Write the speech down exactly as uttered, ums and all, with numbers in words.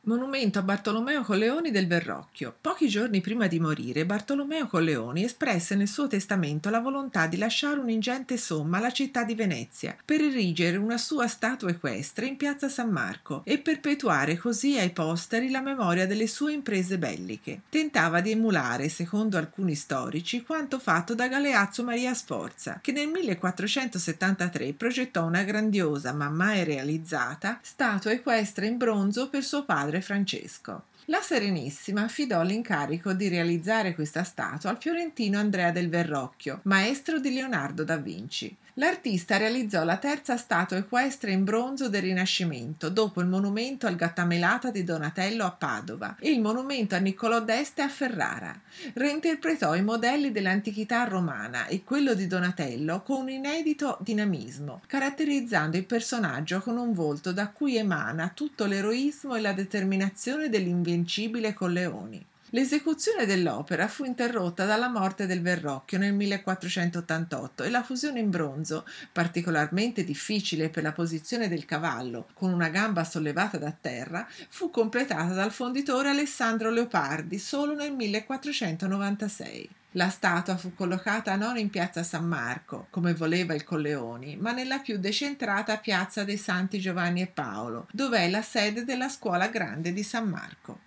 Monumento a Bartolomeo Colleoni del Verrocchio. Pochi giorni prima di morire, Bartolomeo Colleoni espresse nel suo testamento la volontà di lasciare un'ingente somma alla città di Venezia per erigere una sua statua equestre in piazza San Marco e perpetuare così ai posteri la memoria delle sue imprese belliche. Tentava di emulare, secondo alcuni storici, quanto fatto da Galeazzo Maria Sforza, che nel millequattrocentosettantatré progettò una grandiosa, ma mai realizzata, statua equestre in bronzo per suo padre Francesco. La Serenissima affidò l'incarico di realizzare questa statua al fiorentino Andrea del Verrocchio, maestro di Leonardo da Vinci. L'artista realizzò la terza statua equestre in bronzo del Rinascimento, dopo il monumento al Gattamelata di Donatello a Padova e il monumento a Niccolò d'Este a Ferrara. Reinterpretò i modelli dell'antichità romana e quello di Donatello con un inedito dinamismo, caratterizzando il personaggio con un volto da cui emana tutto l'eroismo e la determinazione dell'invincibile Colleoni. L'esecuzione dell'opera fu interrotta dalla morte del Verrocchio nel millequattrocentottantotto e la fusione in bronzo, particolarmente difficile per la posizione del cavallo, con una gamba sollevata da terra, fu completata dal fonditore Alessandro Leopardi solo nel millequattrocentonovantasei. La statua fu collocata non in piazza San Marco, come voleva il Colleoni, ma nella più decentrata piazza dei Santi Giovanni e Paolo, dove è la sede della Scuola Grande di San Marco.